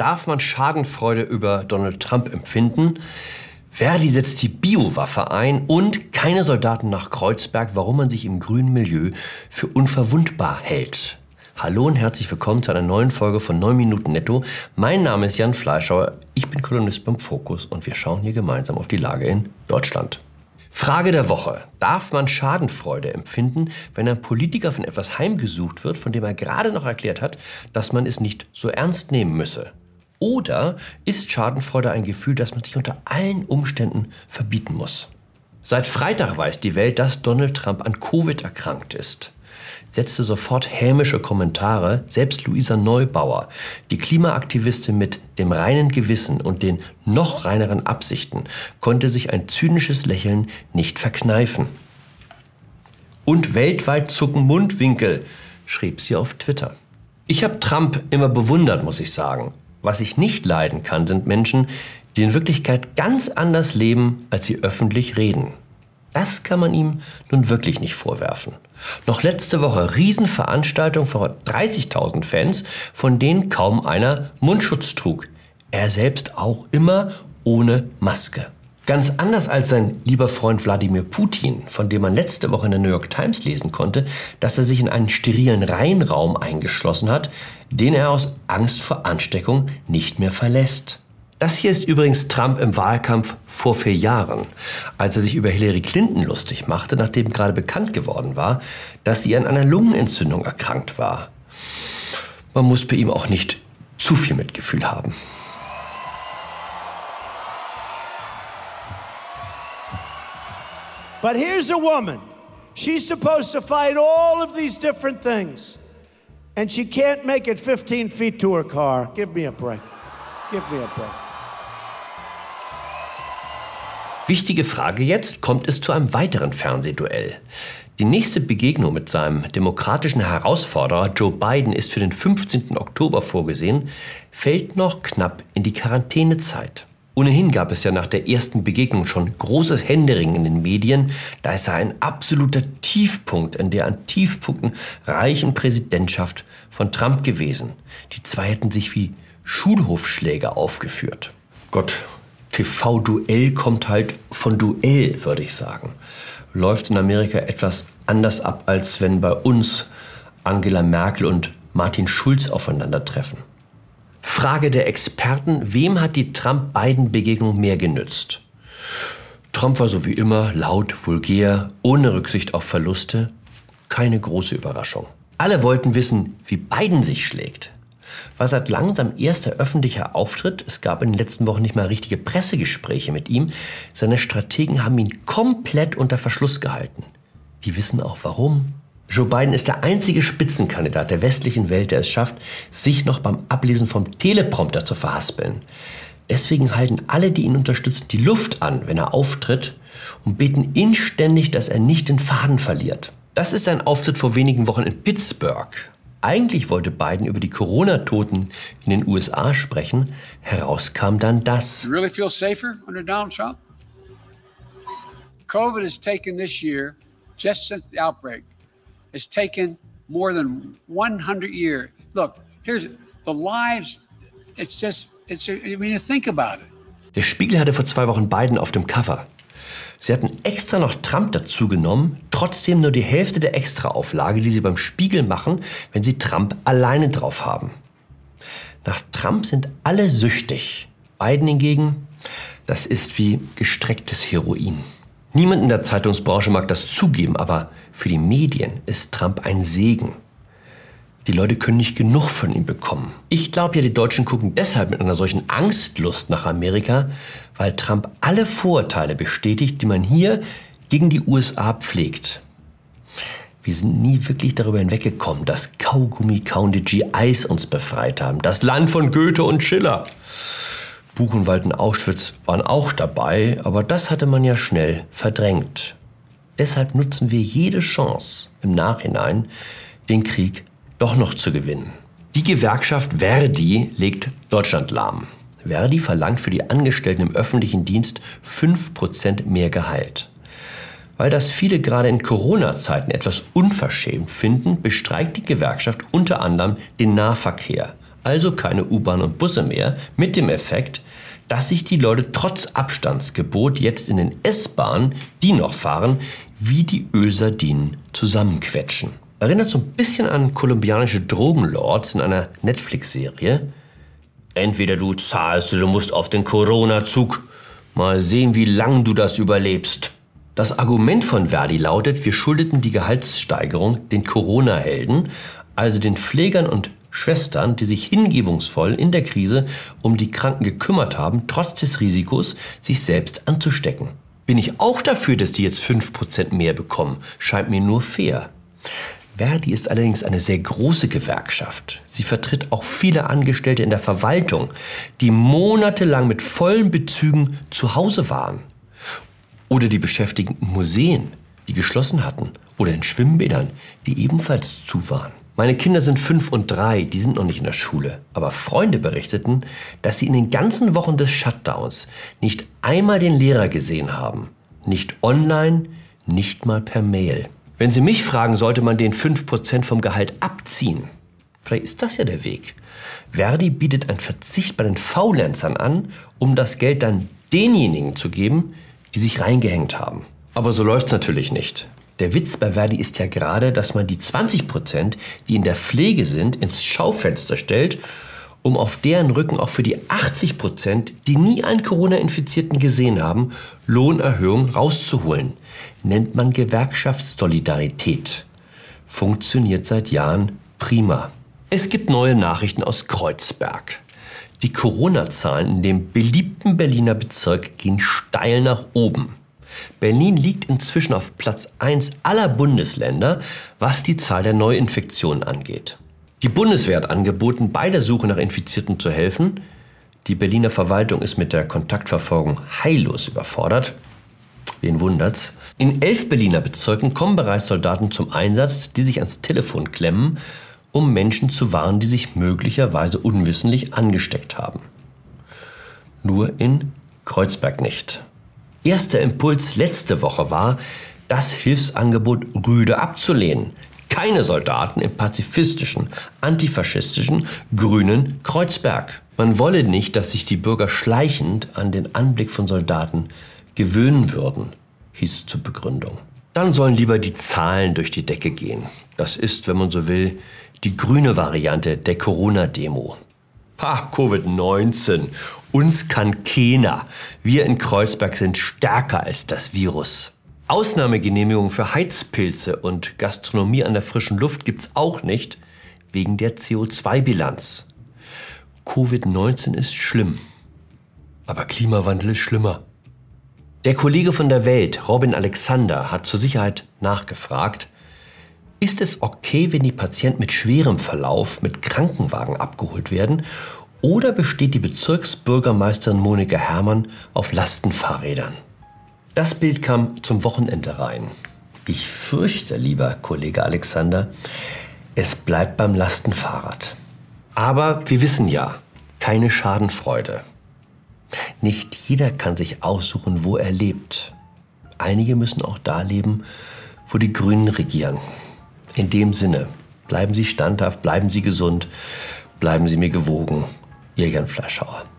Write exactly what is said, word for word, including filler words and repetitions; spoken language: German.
Darf man Schadenfreude über Donald Trump empfinden? Verdi setzt die Biowaffe ein und keine Soldaten nach Kreuzberg, warum man sich im grünen Milieu für unverwundbar hält. Hallo und herzlich willkommen zu einer neuen Folge von neun Minuten Netto. Mein Name ist Jan Fleischhauer, ich bin Kolumnist beim Fokus und wir schauen hier gemeinsam auf die Lage in Deutschland. Frage der Woche. Darf man Schadenfreude empfinden, wenn ein Politiker von etwas heimgesucht wird, von dem er gerade noch erklärt hat, dass man es nicht so ernst nehmen müsse? Oder ist Schadenfreude ein Gefühl, das man sich unter allen Umständen verbieten muss? Seit Freitag weiß die Welt, dass Donald Trump an Covid erkrankt ist. Setzte sofort hämische Kommentare, selbst Luisa Neubauer, die Klimaaktivistin mit dem reinen Gewissen und den noch reineren Absichten, konnte sich ein zynisches Lächeln nicht verkneifen. Und weltweit zucken Mundwinkel, schrieb sie auf Twitter. Ich habe Trump immer bewundert, muss ich sagen. Was ich nicht leiden kann, sind Menschen, die in Wirklichkeit ganz anders leben, als sie öffentlich reden. Das kann man ihm nun wirklich nicht vorwerfen. Noch letzte Woche Riesenveranstaltung vor dreißigtausend Fans, von denen kaum einer Mundschutz trug. Er selbst auch immer ohne Maske. Ganz anders als sein lieber Freund Wladimir Putin, von dem man letzte Woche in der New York Times lesen konnte, dass er sich in einen sterilen Reinraum eingeschlossen hat, den er aus Angst vor Ansteckung nicht mehr verlässt. Das hier ist übrigens Trump im Wahlkampf vor vier Jahren, als er sich über Hillary Clinton lustig machte, nachdem gerade bekannt geworden war, dass sie an einer Lungenentzündung erkrankt war. Man muss bei ihm auch nicht zu viel Mitgefühl haben. But here's a woman. She's supposed to fight all of these different things. And she can't make it fifteen feet to her car. Give me a break. Give me a break. Wichtige Frage jetzt, kommt es zu einem weiteren Fernsehduell? Die nächste Begegnung mit seinem demokratischen Herausforderer Joe Biden ist für den fünfzehnten Oktober vorgesehen, fällt noch knapp in die Quarantänezeit. Ohnehin gab es ja nach der ersten Begegnung schon großes Händering in den Medien, da es sei ein absoluter Tiefpunkt in der an Tiefpunkten reichen Präsidentschaft von Trump gewesen. Die zwei hätten sich wie Schulhofschläger aufgeführt. Gott, T V-Duell kommt halt von Duell, würde ich sagen. Läuft in Amerika etwas anders ab, als wenn bei uns Angela Merkel und Martin Schulz aufeinandertreffen. Frage der Experten, wem hat die Trump-Biden-Begegnung mehr genützt? Trump war so wie immer laut, vulgär, ohne Rücksicht auf Verluste. Keine große Überraschung. Alle wollten wissen, wie Biden sich schlägt. War seit langem sein erster öffentlicher Auftritt. Es gab in den letzten Wochen nicht mal richtige Pressegespräche mit ihm. Seine Strategen haben ihn komplett unter Verschluss gehalten. Die wissen auch warum. Joe Biden ist der einzige Spitzenkandidat der westlichen Welt, der es schafft, sich noch beim Ablesen vom Teleprompter zu verhaspeln. Deswegen halten alle, die ihn unterstützen, die Luft an, wenn er auftritt und beten inständig, dass er nicht den Faden verliert. Das ist ein Auftritt vor wenigen Wochen in Pittsburgh. Eigentlich wollte Biden über die Corona-Toten in den U S A sprechen. Heraus kam dann das. You really feel safer under Donald Trump? COVID has taken this year, just since the outbreak, has taken more than one hundred years. Look, here's the lives. It's just, it's. I mean, think about it. Der Spiegel hatte vor zwei Wochen Biden auf dem Cover. Sie hatten extra noch Trump dazu genommen, trotzdem nur die Hälfte der Extraauflage, die sie beim Spiegel machen, wenn sie Trump alleine drauf haben. Nach Trump sind alle süchtig. Biden hingegen, das ist wie gestrecktes Heroin. Niemand in der Zeitungsbranche mag das zugeben, aber für die Medien ist Trump ein Segen. Die Leute können nicht genug von ihm bekommen. Ich glaube ja, die Deutschen gucken deshalb mit einer solchen Angstlust nach Amerika, weil Trump alle Vorurteile bestätigt, die man hier gegen die U S A pflegt. Wir sind nie wirklich darüber hinweggekommen, dass Kaugummi-kauende G Is uns befreit haben. Das Land von Goethe und Schiller. Buchenwald und Auschwitz waren auch dabei, aber das hatte man ja schnell verdrängt. Deshalb nutzen wir jede Chance im Nachhinein, den Krieg doch noch zu gewinnen. Die Gewerkschaft Verdi legt Deutschland lahm. Verdi verlangt für die Angestellten im öffentlichen Dienst fünf Prozent mehr Gehalt. Weil das viele gerade in Corona-Zeiten etwas unverschämt finden, bestreikt die Gewerkschaft unter anderem den Nahverkehr. Also keine U-Bahn und Busse mehr, mit dem Effekt, dass sich die Leute trotz Abstandsgebot jetzt in den S-Bahnen, die noch fahren, wie die Ölsardinen zusammenquetschen. Erinnert so ein bisschen an kolumbianische Drogenlords in einer Netflix-Serie. Entweder du zahlst oder du musst auf den Corona-Zug. Mal sehen, wie lang du das überlebst. Das Argument von Verdi lautet, wir schuldeten die Gehaltssteigerung den Corona-Helden, also den Pflegern und Schwestern, die sich hingebungsvoll in der Krise um die Kranken gekümmert haben, trotz des Risikos, sich selbst anzustecken. Bin ich auch dafür, dass die jetzt fünf Prozent mehr bekommen? Scheint mir nur fair. Verdi ist allerdings eine sehr große Gewerkschaft. Sie vertritt auch viele Angestellte in der Verwaltung, die monatelang mit vollen Bezügen zu Hause waren. Oder die Beschäftigten in Museen, die geschlossen hatten. Oder in Schwimmbädern, die ebenfalls zu waren. Meine Kinder sind fünf und drei, die sind noch nicht in der Schule. Aber Freunde berichteten, dass sie in den ganzen Wochen des Shutdowns nicht einmal den Lehrer gesehen haben. Nicht online, nicht mal per Mail. Wenn Sie mich fragen, sollte man den fünf Prozent vom Gehalt abziehen. Vielleicht ist das ja der Weg. Verdi bietet einen Verzicht bei den Faulenzern an, um das Geld dann denjenigen zu geben, die sich reingehängt haben. Aber so läuft's natürlich nicht. Der Witz bei Verdi ist ja gerade, dass man die zwanzig Prozent, die in der Pflege sind, ins Schaufenster stellt, um auf deren Rücken auch für die achtzig Prozent, die nie einen Corona-Infizierten gesehen haben, Lohnerhöhung rauszuholen. Nennt man Gewerkschaftssolidarität. Funktioniert seit Jahren prima. Es gibt neue Nachrichten aus Kreuzberg. Die Corona-Zahlen in dem beliebten Berliner Bezirk gehen steil nach oben. Berlin liegt inzwischen auf Platz eins aller Bundesländer, was die Zahl der Neuinfektionen angeht. Die Bundeswehr hat angeboten, bei der Suche nach Infizierten zu helfen. Die Berliner Verwaltung ist mit der Kontaktverfolgung heillos überfordert. Wen wundert's? In elf Berliner Bezirken kommen bereits Soldaten zum Einsatz, die sich ans Telefon klemmen, um Menschen zu warnen, die sich möglicherweise unwissentlich angesteckt haben. Nur in Kreuzberg nicht. Erster Impuls letzte Woche war, das Hilfsangebot rüde abzulehnen. Keine Soldaten im pazifistischen, antifaschistischen, grünen Kreuzberg. Man wolle nicht, dass sich die Bürger schleichend an den Anblick von Soldaten gewöhnen würden, hieß zur Begründung. Dann sollen lieber die Zahlen durch die Decke gehen. Das ist, wenn man so will, die grüne Variante der Corona-Demo. Ha, Covid neunzehn. Uns kann keiner. Wir in Kreuzberg sind stärker als das Virus. Ausnahmegenehmigungen für Heizpilze und Gastronomie an der frischen Luft gibt's auch nicht, wegen der C O zwei Bilanz. Covid neunzehn ist schlimm, aber Klimawandel ist schlimmer. Der Kollege von der Welt, Robin Alexander, hat zur Sicherheit nachgefragt, ist es okay, wenn die Patienten mit schwerem Verlauf mit Krankenwagen abgeholt werden, oder besteht die Bezirksbürgermeisterin Monika Herrmann auf Lastenfahrrädern? Das Bild kam zum Wochenende rein. Ich fürchte, lieber Kollege Alexander, es bleibt beim Lastenfahrrad. Aber wir wissen ja, keine Schadenfreude. Nicht jeder kann sich aussuchen, wo er lebt. Einige müssen auch da leben, wo die Grünen regieren. In dem Sinne, bleiben Sie standhaft, bleiben Sie gesund, bleiben Sie mir gewogen. Ihr Jan Fleischhauer.